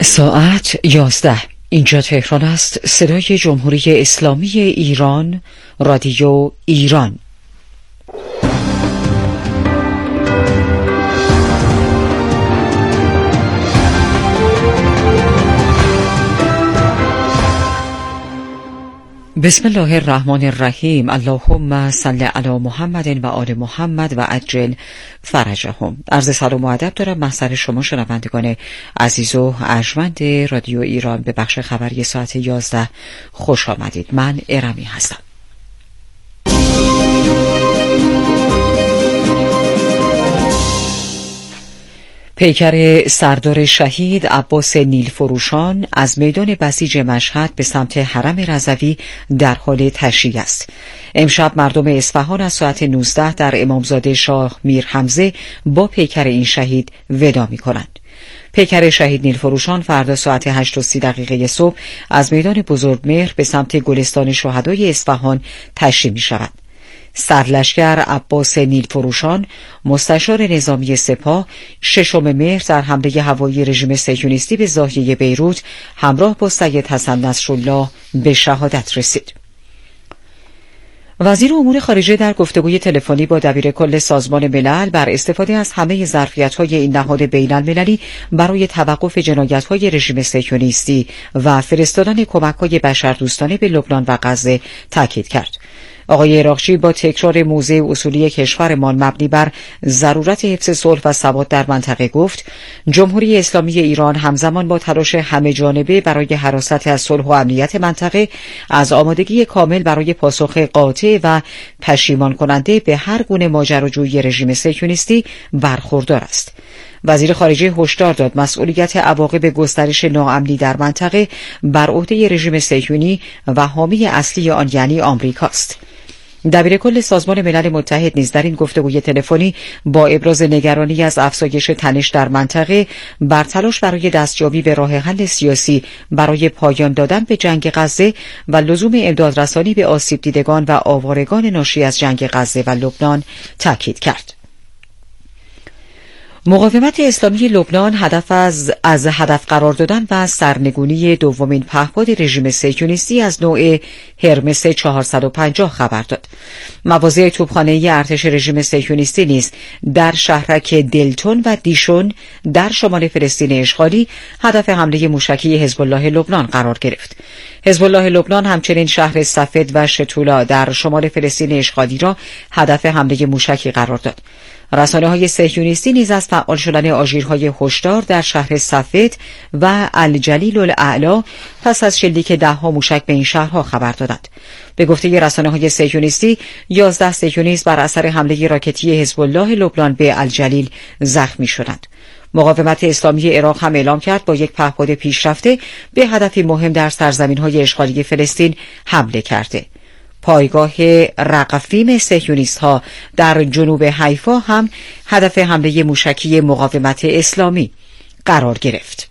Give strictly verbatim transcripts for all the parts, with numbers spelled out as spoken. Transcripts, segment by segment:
ساعت یازده. اینجا تهران است. صدای جمهوری اسلامی ایران، رادیو ایران. بسم الله الرحمن الرحیم. اللهم صل علی محمد و آل محمد و عجل فرجهم. عرض سلام و ادب دارم محضر شما شنوندگان عزیز و ارجمند رادیو ایران. به بخش خبری ساعت یازده خوش آمدید. من ارمی هستم. پیکر سردار شهید عباس نیلفروشان از میدان بسیج مشهد به سمت حرم رضوی در حال تشییع است. امشب مردم اصفهان از ساعت نوزده در امامزاده شاه میر حمزه با پیکر این شهید وداع می‌کنند. پیکر شهید نیلفروشان فردا ساعت هشت و سی دقیقه صبح از میدان بزرگمهر به سمت گلستان شهدای اصفهان تشییع می‌شود. سرلشکر عباس نیلفروشان، مستشار نظامی سپاه، ششم مهر در حمله هوایی رژیم صهیونیستی به زاهیه بیروت همراه با سید حسن نصرالله به شهادت رسید. وزیر امور خارجه در گفتگوی تلفنی با دبیرکل سازمان ملل بر استفاده از همه ظرفیت‌های این نهاد بین‌المللی برای توقف جنایت‌های رژیم صهیونیستی و فرستادن کمک‌های بشردوستانه به لبنان و غزه تاکید کرد. آقای عراقچی با تکرار موضع اصولی کشورمان مبنی بر ضرورت حفظ صلح و ثبات در منطقه گفت جمهوری اسلامی ایران همزمان با تلاش همه جانبه برای حراست از صلح و امنیت منطقه از آمادگی کامل برای پاسخ قاطع و پشیمان کننده به هر گونه ماجراجویی رژیم صهیونیستی برخوردار است. وزیر خارجه هشدار داد مسئولیت عواقب گسترش ناامنی در منطقه بر عهده رژیم صهیونی و حامی اصلی آن یعنی آمریکاست. دبیرکل سازمان ملل متحد نیز در این گفتگوی تلفنی با ابراز نگرانی از افزایش تنش در منطقه بر تلاش برای دستیابی به راه حل سیاسی برای پایان دادن به جنگ غزه و لزوم امدادرسانی به آسیب دیدگان و آوارگان ناشی از جنگ غزه و لبنان تاکید کرد. مقاومت اسلامی لبنان هدف از از هدف قرار دادن و سرنگونی دومین پهپاد رژیم صهیونیستی از نوع هرمس چهارصد و پنجاه خبر داد. مواضع توپخانه‌ای ارتش رژیم صهیونیستی نیز در شهرک دلتون و دیشون در شمال فلسطین اشغالی هدف حمله موشکی حزب الله لبنان قرار گرفت. حزب الله لبنان همچنین شهر سفد و شتولا در شمال فلسطین اشغالی را هدف حمله موشکی قرار داد. رسانه‌های صهیونیستی نیز از فعال شدن آژیرهای هشدار در شهر سفد و الجلیل الاعلی پس از شلیک ده‌ها موشک به این شهرها خبر دادند. به گفته رسانه‌های صهیونیستی، یازده صهیونیست بر اثر حمله راکتی حزب الله لبنان به الجلیل زخمی شدند. مقاومت اسلامی عراق هم اعلام کرد با یک پهپاد پیشرفته به هدفی مهم در سرزمین‌های اشغالی فلسطین حمله کرده. پایگاه رقفیم صهیونیست‌ها در جنوب حیفا هم هدف حمله موشکی مقاومت اسلامی قرار گرفت.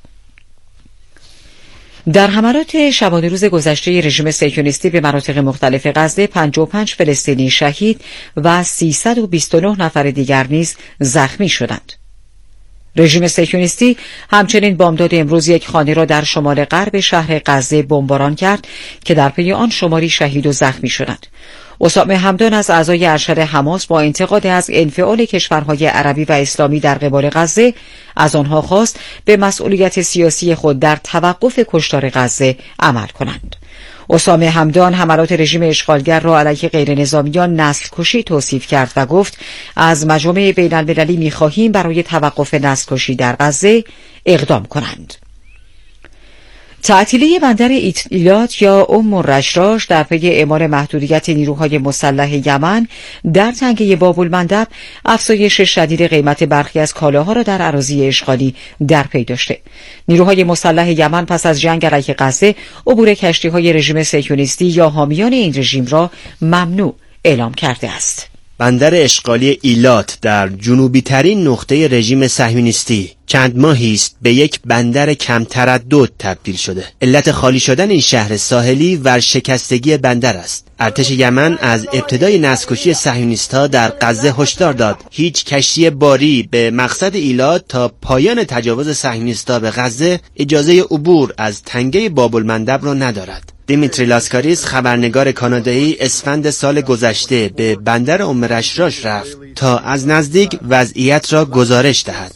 در حملات شبانه روز گذشته رژیم صهیونیستی به مناطق مختلف غزه پنجاه و پنج فلسطینی شهید و سیصد و بیست و نه نفر دیگر نیز زخمی شدند. رژیم صهیونیستی همچنین بامداد امروز یک خانه را در شمال غرب شهر غزه بمباران کرد که در پی آن شماری شهید و زخمی شدند. اسامه همدان از اعضای ارشد حماس با انتقاد از انفعال کشورهای عربی و اسلامی در قبال غزه از آنها خواست به مسئولیت سیاسی خود در توقف کشتار غزه عمل کنند. اسامه همدان حملات رژیم اشغالگر را علیه غیر نظامیان نسل کشی توصیف کرد و گفت از مجامع بین المللی می خواهیم برای توقف نسل کشی در غزه اقدام کنند. تعطیلی بندر ایلات یا ام الرشراش در پی اعمال محدودیت نیروهای مسلح یمن در تنگه باب‌المندب افزایش شدید قیمت برخی از کالاها را در اراضی اشغالی در پی داشته. نیروهای مسلح یمن پس از جنگ علیه غزه عبور کشتی‌های رژیم صهیونیستی یا حامیان این رژیم را ممنوع اعلام کرده است. بندر اشغالی ایلات در جنوبی ترین نقطه رژیم صهیونیستی چند ماهی است به یک بندر کم تردد تبدیل شده. علت خالی شدن این شهر ساحلی ورشکستگی بندر است. ارتش یمن از ابتدای نسل‌کشی صهیونیست‌ها در غزه هشدار داد هیچ کشتی باری به مقصد ایلات تا پایان تجاوز صهیونیست‌ها به غزه اجازه عبور از تنگه باب‌المندب را ندارد. دیمیتری لاسکاریس، خبرنگار کانادایی، اسفند سال گذشته به بندر ام رشراش رفت تا از نزدیک وضعیت را گزارش دهد.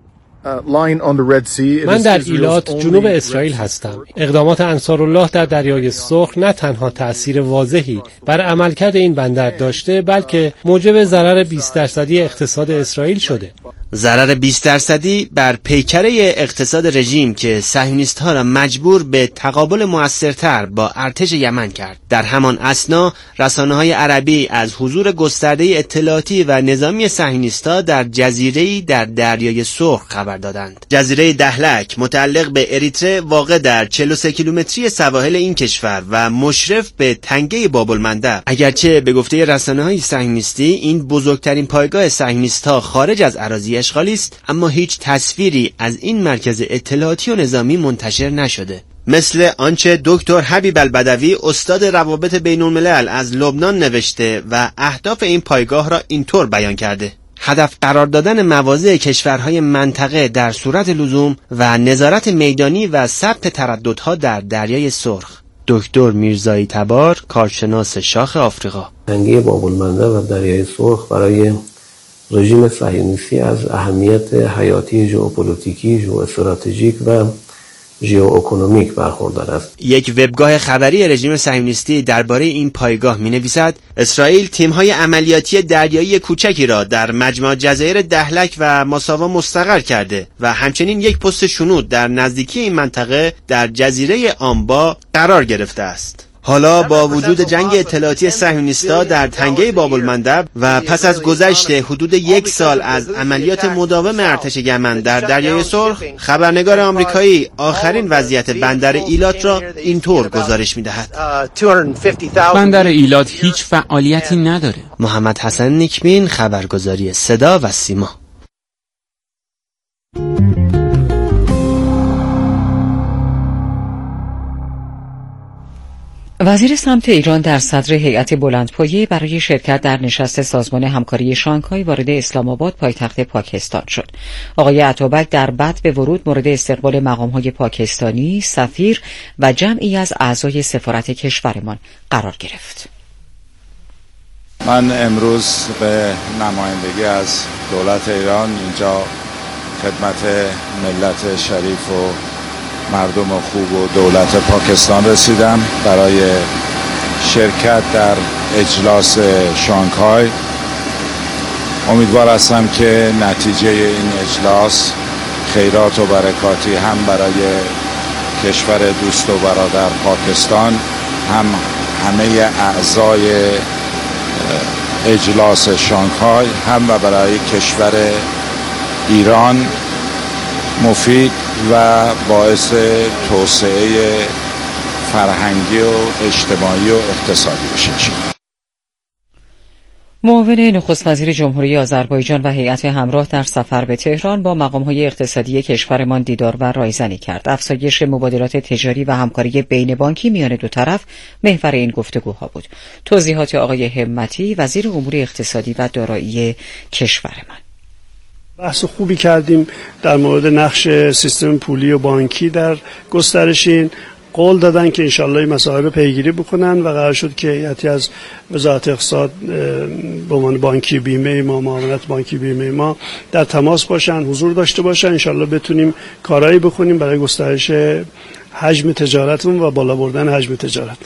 من در ایلات جنوب اسرائیل هستم. اقدامات انصارالله در دریای سرخ نه تنها تأثیر واضحی بر عملکرد این بندر داشته، بلکه موجب ضرر بیست درصدی اقتصاد اسرائیل شده. ضرر بیست درصدی بر پیکره اقتصاد رژیم که صهیونیست‌ها را مجبور به تقابل موثرتر با ارتش یمن کرد. در همان اثنا رسانه‌های عربی از حضور گسترده اطلاعاتی و نظامی صهیونیست‌ها در جزیره‌ای در دریای سرخ خبر دادند. جزیره دهلک متعلق به اریتره واقع در چهل و سه کیلومتری سواحل این کشور و مشرف به تنگه باب‌المندب. اگرچه به گفته رسانه‌های صهیونیستی این بزرگترین پایگاه صهیونیست‌ها خارج از اراضی اشغالی است، اما هیچ تصویری از این مرکز اطلاعاتی و نظامی منتشر نشده. مثل آنچه دکتر حبیب البدوی استاد روابط بین الملل از لبنان نوشته و اهداف این پایگاه را اینطور بیان کرده: هدف قرار دادن مواضع کشورهای منطقه در صورت لزوم و نظارت میدانی و ثبت ترددها در دریای سرخ. دکتر میرزایی تبار، کارشناس شاخ آفریقا. تنگه باب‌المندب و دریای سرخ برای رژیم صهیونیستی از اهمیت حیاتی ژئوپلیتیکی، ژئواستراتژیک و ژئواکونومیک برخوردار است. یک وبگاه خبری رژیم صهیونیستی درباره این پایگاه می‌نویسد: اسرائیل تیم‌های عملیاتی دریایی کوچکی را در مجمع جزایر دهلک و ماساوا مستقر کرده و همچنین یک پست شنود در نزدیکی این منطقه در جزیره آمبا قرار گرفته است. حالا با وجود جنگ اطلاعاتی صهیونیست‌ها در تنگه باب‌المندب و پس از گذشت حدود یک سال از عملیات مداوم ارتش یمن در دریای سرخ، خبرنگار آمریکایی آخرین وضعیت بندر ایلات را اینطور گزارش می‌دهد: بندر ایلات هیچ فعالیتی نداره. محمد حسن نیکبین، خبرگزاری صدا و سیما. وزیر سمت ایران در صدر هیئت بلندپایه برای شرکت در نشست سازمان همکاری شانگهای وارد اسلام آباد پایتخت پاکستان شد. آقای عطابک در بدء به ورود مورد استقبال مقام‌های پاکستانی، سفیر و جمعی از اعضای سفارت کشورمان قرار گرفت. من امروز به نمایندگی از دولت ایران اینجا خدمت ملت شریف و مردم خوب و دولت پاکستان رسیدم برای شرکت در اجلاس شانگهای. امیدوار هستم که نتیجه این اجلاس خیرات و برکاتی هم برای کشور دوست و برادر پاکستان، هم همه اعضای اجلاس شانگهای، هم و برای کشور ایران مفید و باعث توسعه فرهنگی و اجتماعی و اقتصادی بشه. معاون نخست وزیر جمهوری آذربایجان و هیئت همراه در سفر به تهران با مقام‌های اقتصادی کشورمان دیدار و رایزنی کرد. افزایش مبادلات تجاری و همکاری بین بانکی میان دو طرف محور این گفتگوها بود. توضیحات آقای همتی، وزیر امور اقتصادی و دارایی کشورمان. بحث خوبی کردیم در مورد نقش سیستم پولی و بانکی در گسترش این. قول دادن که انشالله این مسائل رو پیگیری بکنن و قرار شد که هیئتی از وزارت اقتصاد به عنوان بانکی بیمه ما، معاونت بانکی بیمه ما در تماس باشن، حضور داشته باشن، انشالله بتونیم کارایی بکنیم برای گسترش حجم تجارتمون و بالا بردن حجم تجارت.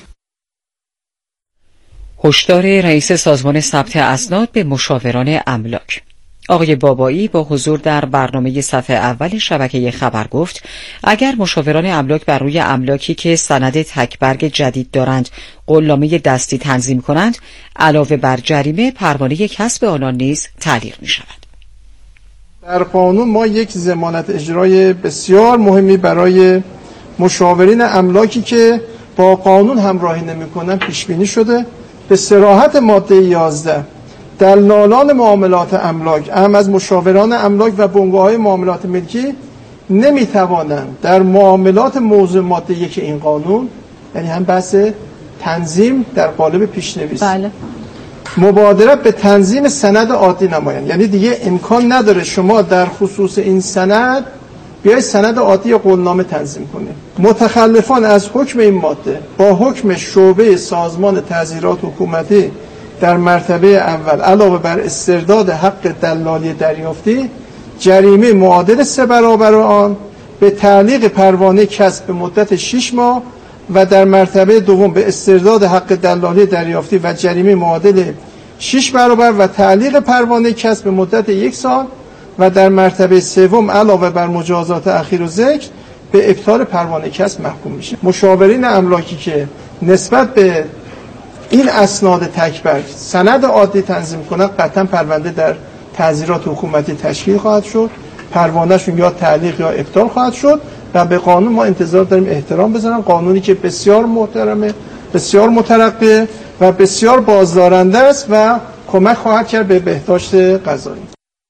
هشدار رئیس سازمان ثبت اسناد به مشاوران املاک. آقای بابایی با حضور در برنامه صفحه اول شبکه خبر گفت اگر مشاوران املاک بر روی املاکی که سند تکبرگ جدید دارند قولنامه دستی تنظیم کنند، علاوه بر جریمه پروانه کسب آنان نیز تعلیق می شود. در قانون ما یک ضمانت اجرای بسیار مهمی برای مشاورین املاکی که با قانون همراهی نمی کنند پیش بینی شده. به صراحت ماده یازده دلالان معاملات املاک، اهم از مشاوران املاک و بنگاه‌های معاملات ملکی نمیتوانند در معاملات موضوع ماده یک این قانون، یعنی هم بحث تنظیم در قالب پیشنویس، بله، مبادرت به تنظیم سند عادی نمایند. یعنی دیگه امکان نداره شما در خصوص این سند بیای سند عادی قولنامه تنظیم کنید. متخلفان از حکم این ماده با حکم شعبه سازمان تعزیرات حکومتی در مرتبه اول علاوه بر استرداد حق دلالی دریافتی، جریمه معادل سه برابر آن به تعلیق پروانه کسب به مدت شش ماه و در مرتبه دوم به استرداد حق دلالی دریافتی و جریمه معادل شش برابر و تعلیق پروانه کسب به مدت یک سال و در مرتبه سوم علاوه بر مجازات اخیر و ذکر به ابطال پروانه کسب محکوم میشه. مشاورین املاکی که نسبت به این اسناد تکبر سند عادی تنظیم کنند قطعا پرونده در تعزیرات حکومتی تشکیل خواهد شد، پروانهشون یا تعلیق یا ابطال خواهد شد و به قانون ما انتظار داریم احترام بذارن. قانونی که بسیار محترمه، بسیار مترقی و بسیار بازدارنده است و کمک خواهد کرد به بهداشت قضایی.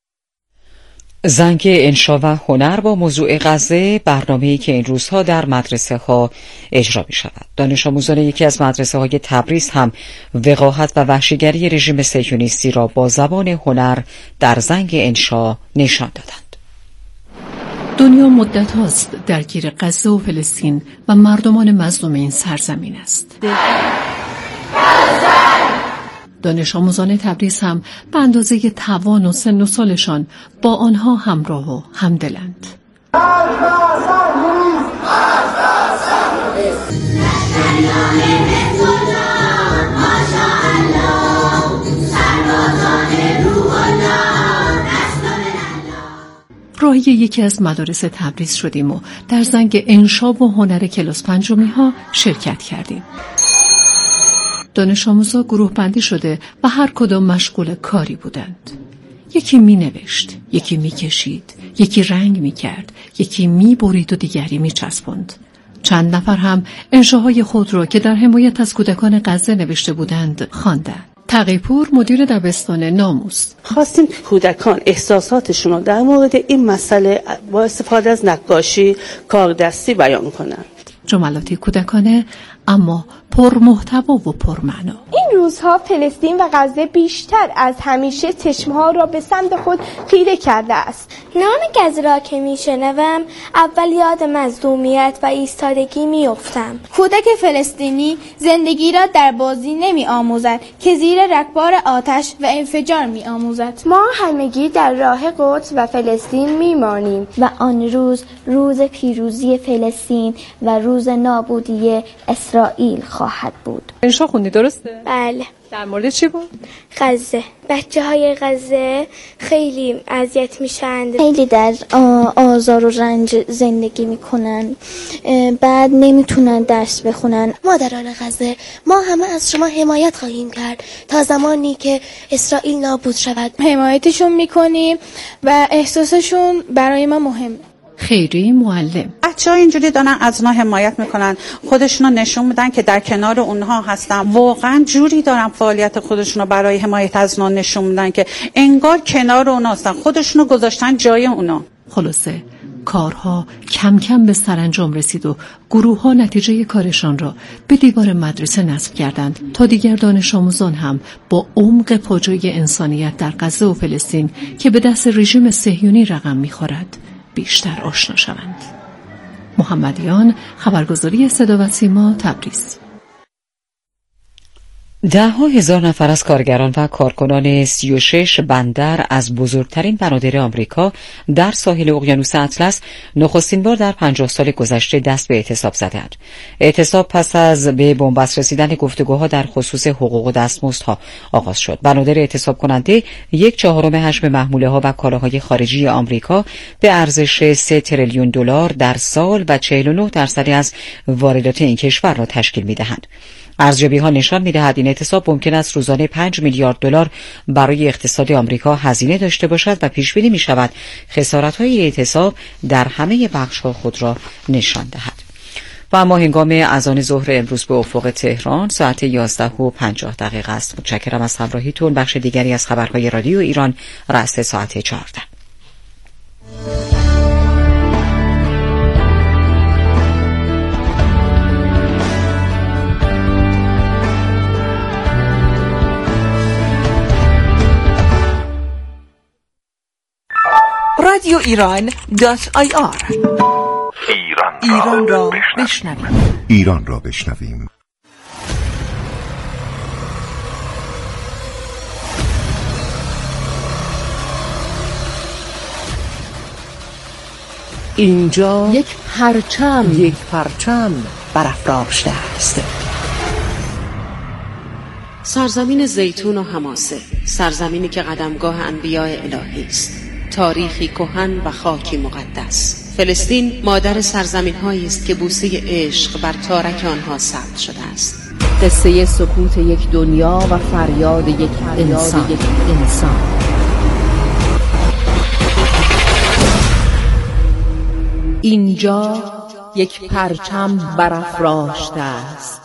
زنگ انشا و هنر با موضوع غزه، برنامه‌ای که این روزها در مدرسه ها اجرا می شود. دانش آموزان یکی از مدرسه های تبریز هم وقاحت و وحشیگری رژیم صهیونیستی را با زبان هنر در زنگ انشا نشان دادند. دنیا مدت هاست درگیر غزه و فلسطین و مردمان مظلوم این سرزمین است. دانش آموزان تبریز هم به اندازه توان و سن و سالشان با آنها همراه و همدلند. راهی یکی از مدارس تبریز شدیم و در زنگ انشا و هنر کلاس پنجمی ها شرکت کردیم. دانش آموزا گروه بندی شده و هر کدام مشغول کاری بودند. یکی می نوشت، یکی می کشید، یکی رنگ می کرد، یکی می برید و دیگری می چسبند. چند نفر هم انشاهای خود را که در حمایت از کودکان غزه نوشته بودند خواندند. تقی‌پور مدیر دبستان ناموس: خواستیم که کودکان احساساتشون رو در مورد این مسئله با استفاده از نقاشی کاردستی بیان کنند. جملاتی کودکانه اما پر محتوا و پر معنا. این روزها فلسطین و غزه بیشتر از همیشه چشمها را به سمت خود خیره کرده است. نام غزه را که میشنوم اول یاد مظلومیت و ایستادگی میافتم. کودک فلسطینی زندگی را در بازی نمی آموزد که زیر رگبار آتش و انفجار می آموزد. ما همگی در راه قدس و فلسطین میمانیم و آن روز روز پیروزی فلسطین و روز نابودی اسرائیل خواهد بود. انشا خوندی درسته؟ بله. در مورد چی بود؟ غزه. بچه های غزه خیلی اذیت میشن، خیلی در آزار و رنج زندگی میکنن، بعد نمیتونن درس بخونن. مادران غزه، ما همه از شما حمایت خواهیم کرد تا زمانی که اسرائیل نابود شود. حمایتشون میکنیم و احساسشون برای ما مهمه. خیری معلم: بچه‌ها اینجوری دارن از ما حمایت میکنن، خودشونو نشون میدن که در کنار اونها هستن. واقعا جوری دارن فعالیت خودشونو برای حمایت از ما نشون میدن که انگار کنار اونها هستن، خودشونو گذاشتن جای اونا. خلاصه کارها کم کم به سرانجام رسید و گروه ها نتیجه کارشان را به دیوار مدرسه نصب کردند تا دیگر دانش آموزان هم با عمق پاجای انسانیت در غزه و فلسطین که به دست رژیم صهیونی رقم میخورد بیشتر آشنا شوند. محمدیان، خبرگزاری صدا و سیما، تبریز. ده ها هزار نفر از کارگران و کارکنان سی و شش بندر از بزرگترین بنادر آمریکا در ساحل اقیانوس اطلس نخستین بار در پنجاه سال گذشته دست به اعتصاب زدند. اعتصاب پس از به بنبست رسیدن گفتگوها در خصوص حقوق و دستمزدها آغاز شد. بنادر اعتصاب کننده یک چهارم حجم محموله ها و کالاهای خارجی آمریکا به ارزش سه تریلیون دلار در سال و چهل و نه درصدی از واردات این کشور را تشکیل می‌دهند. ارزیابی ها نشان می‌دهد این اعتصاب ممکن است روزانه پنج میلیارد دلار برای اقتصاد آمریکا هزینه داشته باشد و پیش بینی می‌شود خسارت‌های اعتصاب در همه بخش‌ها خود را نشان دهد. و اما هنگام اذان ظهر امروز به افق تهران ساعت یازده و پنجاه دقیقه است. متشکرم از همراهیتون. بخش دیگری از خبرهای رادیو ایران رأس ساعت چهارده. رادیو ایران دات آی آر ایران را بشنویم. ایران را بشنویم. اینجا یک پرچم یک پرچم برافراشته است. سرزمین زیتون و حماسه، سرزمینی که قدمگاه انبیاء الهی است، تاریخی کهن و خاکی مقدس. فلسطین مادر سرزمین‌هایی است که بوسه عشق بر تارک آنها ثبت شده است. قصه سکوت یک دنیا و فریاد یک انسان. یک انسان. اینجا یک پرچم برافراشته است.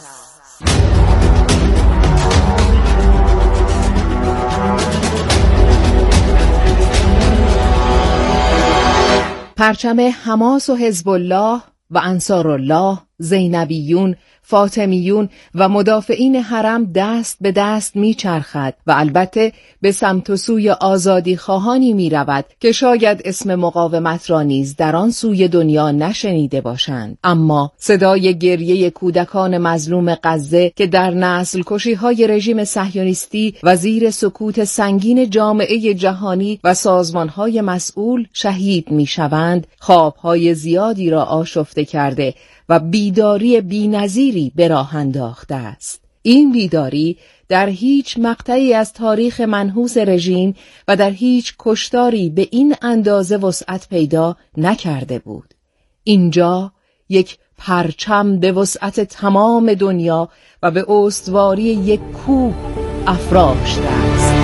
پرچم حماس و حزب الله و انصارالله، زینبیون، فاطمیون و مدافعین حرم دست به دست می چرخد و البته به سمت و سوی آزادی خواهانی می رود که شاید اسم مقاومت را نیز در آن سوی دنیا نشنیده باشند. اما صدای گریه کودکان مظلوم غزه که در نسل کشی های رژیم صهیونیستی و زیر سکوت سنگین جامعه جهانی و سازمان های مسئول شهید می شوند، خواب های زیادی را آشفته کرده و بیداری بی‌نظیری به راه انداخته است. این بیداری در هیچ مقطعی از تاریخ منحوس رژیم و در هیچ کشتاری به این اندازه وسعت پیدا نکرده بود. اینجا یک پرچم به وسعت تمام دنیا و به استواری یک کوه افراشته است.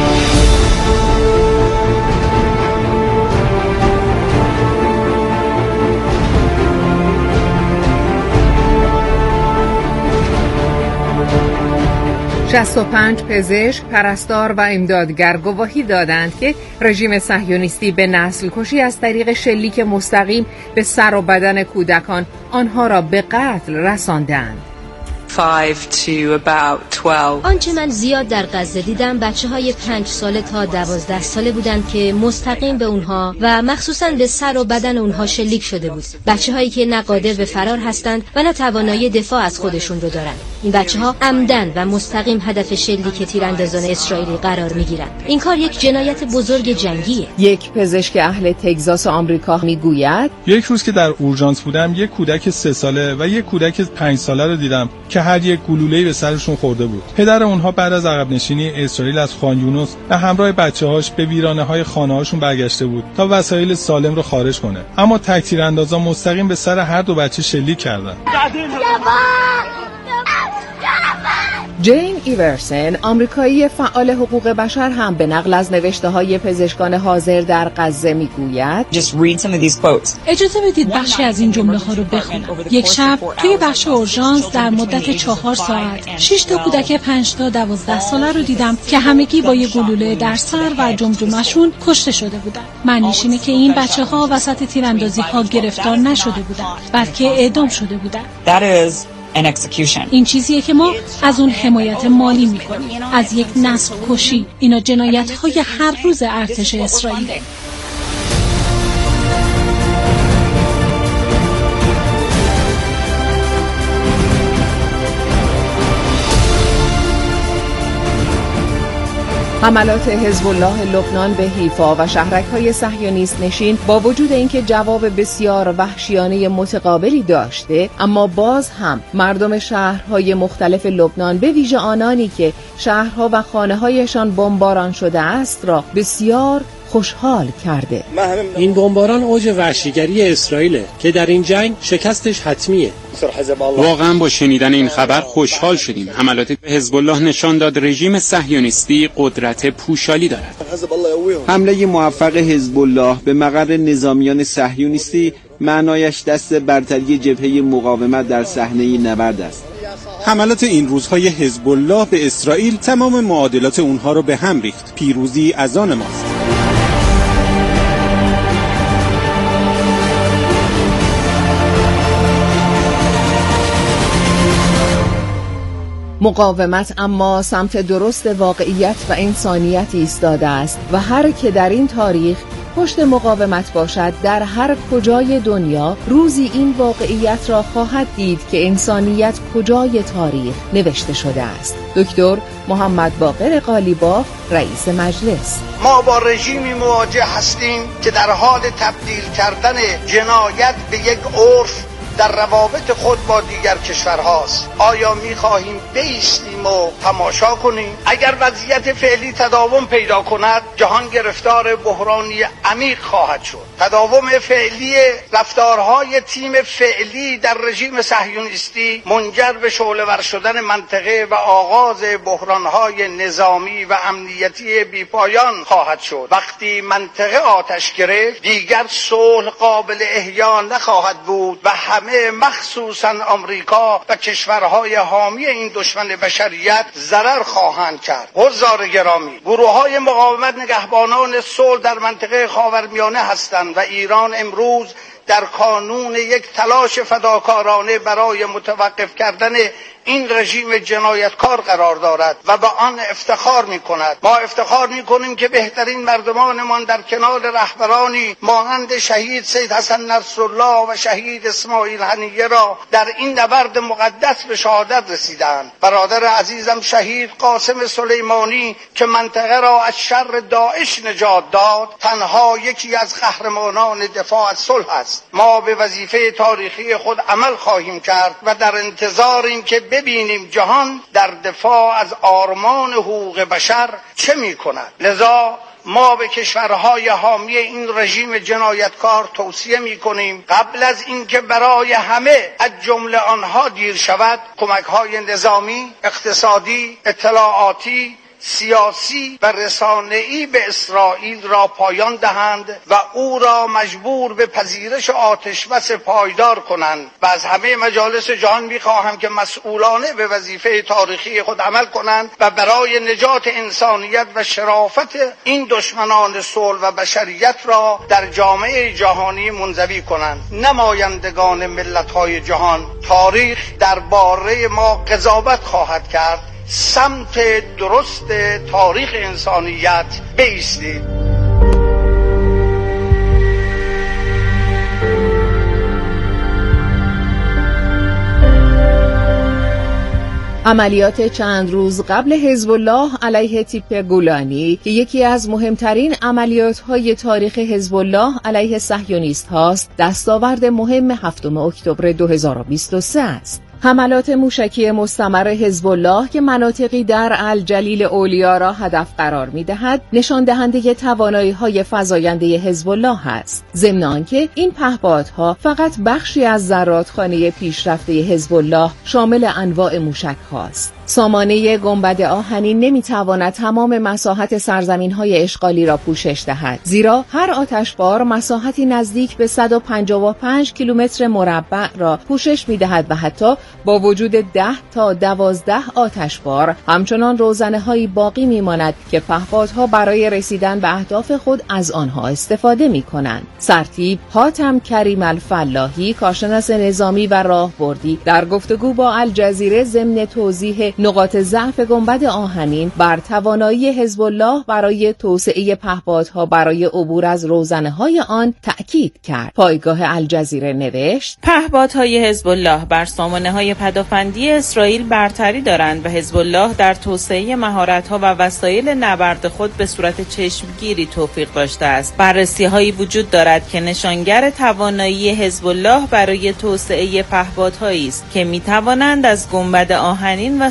شصت و پنج پزشک، پرستار و امدادگر گواهی دادند که رژیم صهیونیستی به نسل کشی از طریق شلیک مستقیم به سر و بدن کودکان آنها را به قتل رساندند. آنچه من زیاد در غزه دیدم بچه های پنج ساله تا دوازده ساله بودند که مستقیم به اونها و مخصوصاً به سر و بدن اونها شلیک شده بود. بچه هایی که نه قادر به فرار هستند و نه توانایی دفاع از خودشون رو دارند. این بچه ها عمدن و مستقیم هدف شلیک تیراندازان اسرائیلی قرار می گیرند. این کار یک جنایت بزرگ جنگیه. یک پزشک اهل تگزاس آمریکا می گوید یک روز که در اورژانس بودم یک کودک سه ساله و یک کودک پنج ساله رو دیدم که هر یک گلوله‌ای به سرشون خورده بود. پدر اونها بعد از عقب نشینی اسرائیل از خان یونس به همراه بچه‌هاش به ویرانه‌های خانه‌هاشون برگشته بود تا وسایل سالم رو خارج کنه. اما تک تیراندازا مستقیم به سر هر دو بچه شلیک کردند. جین ایورسن، آمریکایی فعال حقوق بشر، هم به نقل از نوشته‌های پزشکان حاضر در غزه میگوید اجازه بدید بخشی از این جمله ها رو بخونم. یک شب توی بخش اورژانس در مدت چهار ساعت شش تا کودک پنج تا دوازده ساله رو دیدم که همگی با یک گلوله در سر و جمجمه‌شون کشته شده بودن. معنیش اینه که این بچه‌ها وسط تیراندازی ها گرفتار نشده بودن، بلکه اعدام شده بودن. این چیزیه که ما از اون حمایت مالی میکنیم، از یک نسل کشی. اینا جنایت های هر روز ارتش اسرائیله. حملات حزب الله لبنان به حیفا و شهرک‌های صهیونیست نشین با وجود اینکه جواب بسیار وحشیانه متقابلی داشته، اما باز هم مردم شهرهای مختلف لبنان به ویژه آنانی که شهرها و خانه‌هایشان بمباران شده است را بسیار خوشحال کرده. این بمباران اوج وحشیگری اسرائیل که در این جنگ شکستش حتمیه. واقعا با شنیدن این خبر خوشحال شدیم. حملات حزب الله نشان داد رژیم صهیونیستی قدرت پوشالی دارد. حمله موفق حزب الله به مقر نظامیان صهیونیستی معنایش دست برتری جبهه مقاومت در صحنه نبرد است. حملات این روزهای حزب الله به اسرائیل تمام معادلات اونها رو به هم ریخت. پیروزی از آن ماست. مقاومت اما سمت درست واقعیت و انسانیت ایستاده است و هر که در این تاریخ پشت مقاومت باشد در هر کجای دنیا روزی این واقعیت را خواهد دید که انسانیت کجای تاریخ نوشته شده است. دکتر محمد باقر قالیباف، رئیس مجلس: ما با رژیمی مواجه هستیم که در حال تبدیل کردن جنایت به یک عرف در روابط خود با دیگر کشورهاست. آیا می‌خواهیم بایستیم و تماشا کنیم؟ اگر وضعیت فعلی تداوم پیدا کند، جهان گرفتار بحرانی عمیق خواهد شد. تداوم فعلی رفتارهای تیم فعلی در رژیم صهیونیستی منجر به شعله‌ور شدن منطقه و آغاز بحرانهای نظامی و امنیتی بیپایان خواهد شد. وقتی منطقه آتش گرفت، دیگر صلح قابل احیا نخواهد بود و همه مخصوصا آمریکا و کشورهای حامی این دشمن بشریت ضرر خواهند کرد. حضار گرامی، گروه‌های مقاومت نگهبانان صلح در منطقه خاورمیانه هستند و ایران امروز در کانون یک تلاش فداکارانه برای متوقف کردن این رژیم جنایتکار قرار دارد و به آن افتخار می کند. ما افتخار می کنیم که بهترین مردمانمان در کنار رهبرانی مانند شهید سید حسن نصرالله و شهید اسماعیل هنیه را در این نبرد مقدس به شهادت رسیدند. برادر عزیزم شهید قاسم سلیمانی که منطقه را از شر داعش نجات داد، تنها یکی از قهرمانان دفاع از صلح است. ما به وظیفه تاریخی خود عمل خواهیم کرد و در انتظاریم که ببینیم جهان در دفاع از آرمان حقوق بشر چه می کند. لذا ما به کشورهای حامی این رژیم جنایتکار توصیه می کنیم قبل از اینکه برای همه از جمله آنها دیر شود، کمک‌های نظامی، اقتصادی، اطلاعاتی، سیاسی و رسانه‌ای به اسرائیل را پایان دهند و او را مجبور به پذیرش آتشبس پایدار کنند و از همه مجالس جهان می‌خواهم که مسئولانه به وظیفه تاریخی خود عمل کنند و برای نجات انسانیت و شرافت این دشمنان صلح و بشریت را در جامعه جهانی منزوی کنند. نمایندگان ملت‌های جهان، تاریخ درباره ما قضاوت خواهد کرد. سمت درست تاریخ انسانیت بایستید. عملیات چند روز قبل حزب الله علیه تیپ گولانی که یکی از مهمترین عملیات‌های تاریخ حزب الله علیه صهیونیست هاست، دستاورد مهم هفتم اکتبر دو هزار و بیست و سه است. حملات موشکی مستمر حزب الله که مناطقی در الجلیل اولیا را هدف قرار می‌دهد، نشان دهنده توانایی‌های فزاینده حزب الله است. ضمن آنکه این پهپادها فقط بخشی از زرادخانه پیشرفته حزب الله شامل انواع موشک‌هاست. سامانه گنبد آهنین نمیتواند تمام مساحت سرزمین‌های اشغالی را پوشش دهد، زیرا هر آتشبار مساحتی نزدیک به صد و پنجاه و پنج کیلومتر مربع را پوشش می‌دهد و حتی با وجود ده تا دوازده آتشبار همچنان روزنه‌هایی باقی می‌ماند که پهپادها برای رسیدن به اهداف خود از آنها استفاده می‌کنند. سرتیپ حاتم کریم الفلاحی، کارشناس نظامی و راهبردی، در گفتگو با الجزیره ضمن توضیح نقاط ضعف گنبد آهنین بر توانایی حزب الله برای توسعه پهپادها برای عبور از روزنه‌های آن تأکید کرد. پایگاه الجزیره نوشت: پهپادهای حزب الله بر سامانه‌های پدافندی اسرائیل برتری دارند و حزب الله در توسعه مهارت‌ها و وسایل نبرد خود به صورت چشمگیری توفیق داشته است. بررسی‌هایی وجود دارد که نشانگر توانایی حزب الله برای توسعه پهپادهایی است که می‌توانند از گنبد آهنین و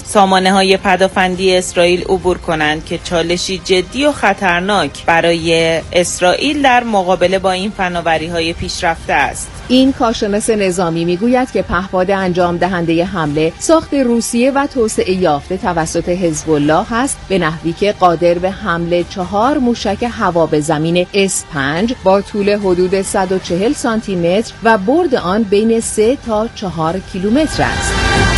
سامانه های پدافندی اسرائیل عبور کنند که چالشی جدی و خطرناک برای اسرائیل در مقابله با این فناوری های پیشرفته است. این کارشناس نظامی میگوید که پهپاد انجام دهنده حمله ساخت روسیه و توسعه یافته توسط حزب الله هست، به نحوی که قادر به حمله چهار موشک هوا به زمین اس پنج با طول حدود صد و چهل سانتی متر و برد آن بین سه تا چهار کیلومتر است.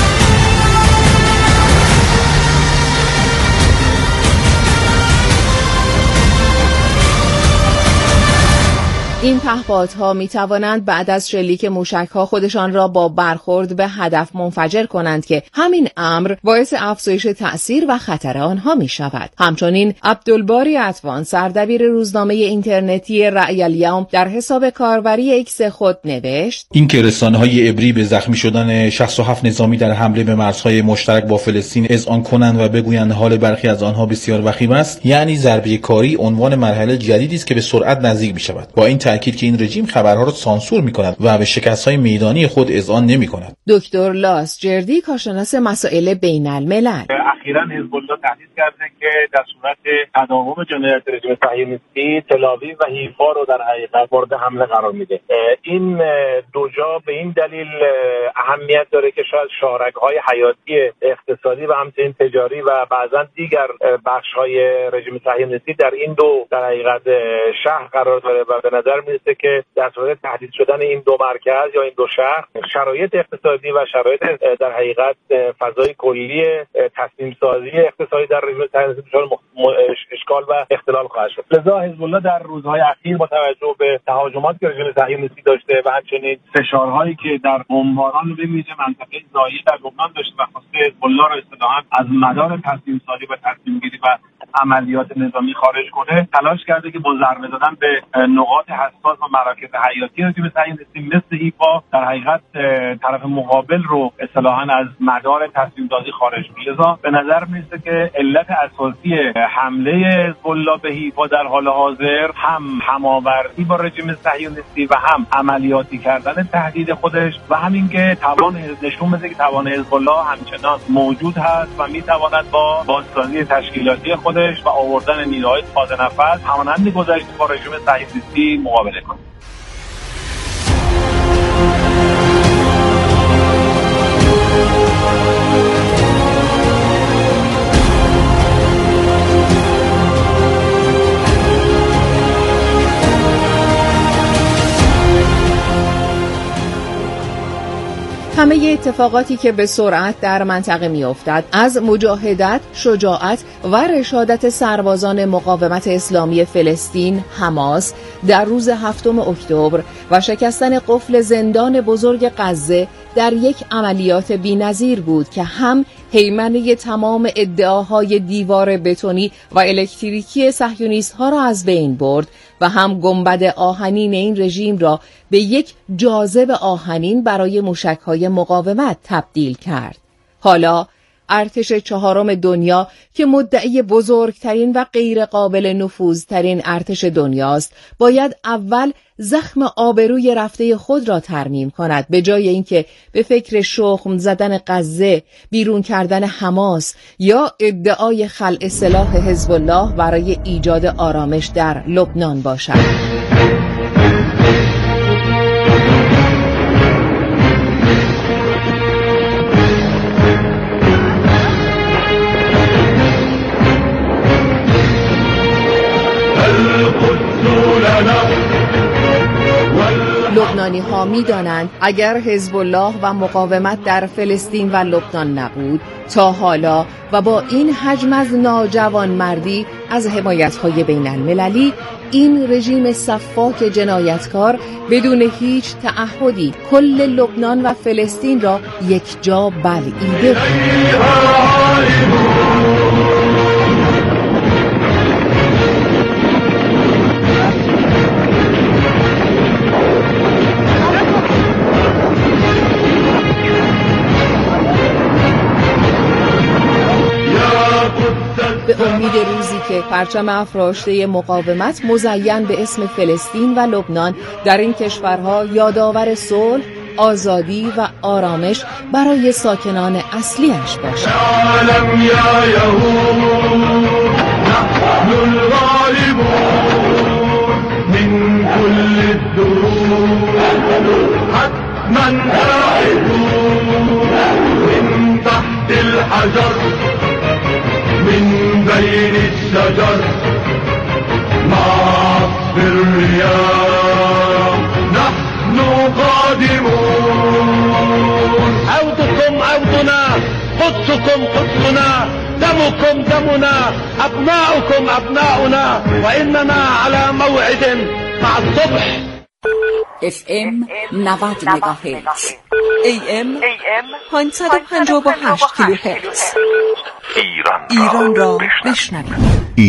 این پهپادها می توانند بعد از شلیک موشک‌ها خودشان را با برخورد به هدف منفجر کنند که همین امر باعث افزایش تأثیر و خطر آنها می شود. همچنین عبدالباری عطوان، سردبیر روزنامه اینترنتی رأی الیوم، در حساب کاربری ایکس خود نوشت: این که رسانه‌های عبری به زخمی شدن شصت و هفت نظامی در حمله به مرزهای مشترک با فلسطین اذعان کنند و بگویند حال برخی از آنها بسیار وخیم است، یعنی ضربه کاری عنوان مرحله جدیدی است که به سرعت نزدیک می شود. با این تأکید که این رژیم خبرها را سانسور می‌کند و به شکست‌های میدانی خود اذعان نمی‌کند. دکتر لاس جردی، کارشناس مسائل بین‌الملل: اخیراً حزب الله تهدید کرده که در صورت تداوم جنایات رژیم صهیونیستی تل‌آویو و حیفا رو در حقیقت مورد حمله قرار میده. این دو جا به این دلیل اهمیت داره که شاید شاهرگ‌های حیاتی اقتصادی و همچنین تجاری و بعضاً دیگر بخش‌های رژیم صهیونیستی در این دو در حقیقت شهر قرار داره و به نظر میرسه که در صورت تهدید شدن این دو مرکز یا این دو شهر، شرایط اقتصادی و شرایط در حقیقت فضای کلی تصمیم سازی اقتصادی در رژیم صهیونیستی دچار اشکال و اختلال خواهد شد. لذا حزب الله در روزهای اخیر با توجه به تهاجماتی که رژیم صهیونیستی داشته و همچنین فشارهایی که در بمباران به ویژه منطقه ناحیه در لبنان داشته و خواسته حزب الله را اصطلاحاً از مدار تصمیم سازی و تصمیم گیری و عملیات نظامی خارج کنه، تلاش کرده که با ضربه زدن به نقاط حساس و مراکز حیاتی رژیم صهیونیستی مثل حیفا در حقیقت طرف مقابل رو اصطلاحاً از مدار تصمیم سازی خارج کنه. لذا به نظر میرسه که علت اساسی حمله حزب الله به حیفا در حال حاضر هم هماوردی با رژیم صهیونیستی و هم عملیاتی کردن تهدید خودش و همین که توان نشون بده که توان حزب الله همچنان موجود هست و میتواند با بازسازی تشکیلاتی خودش و آوردن نیروهای تازه نفس همانند گذشته با رژیم صهیونیستی مقابله کنه. همه اتفاقاتی که به سرعت در منطقه می‌افتد، از مجاهدت، شجاعت و رشادت سربازان مقاومت اسلامی فلسطین حماس در روز هفتم اکتبر و شکستن قفل زندان بزرگ غزه در یک عملیات بی‌نظیر بود که هم هیمنه تمام ادعاهای دیوار بتونی و الکتریکی صهیونیست‌ها را از بین برد و هم گنبد آهنین این رژیم را به یک جاذب آهنین برای موشک‌های مقاومت تبدیل کرد. حالا ارتش چهارم دنیا که مدعی بزرگترین و غیر قابل نفوذترین ارتش دنیاست، باید اول زخم آبروی رفته خود را ترمیم کند، به جای اینکه به فکر شخم زدن غزه، بیرون کردن حماس یا ادعای خلع سلاح حزب الله برای ایجاد آرامش در لبنان باشد. لبنانی ها می دانند اگر حزب الله و مقاومت در فلسطین و لبنان نبود، تا حالا و با این حجم از ناجوانمردی از حمایت های بین المللی، این رژیم سفاک جنایتکار بدون هیچ تعهدی کل لبنان و فلسطین را یک جا بلعیده بود. به امید روزی که پرچم افراشته مقاومت مزین به اسم فلسطین و لبنان در این کشورها یادآور صلح، آزادی و آرامش برای ساکنان اصلیش باشد. عالم یا یهود نحن الغالبون من كل الدروب حتما آئدون من تحت الحجر من بين الشجر مع الرياح نحن قادمون. عودكم عودنا، قدسكم قدسنا، دمكم دمنا، أبناؤكم أبناؤنا، وإننا على موعد مع الصبح. اف ام نود مگاهرتز، ای ام پانصد و پنجاه و هشت کیلوهرتز. ایران را بشنوید.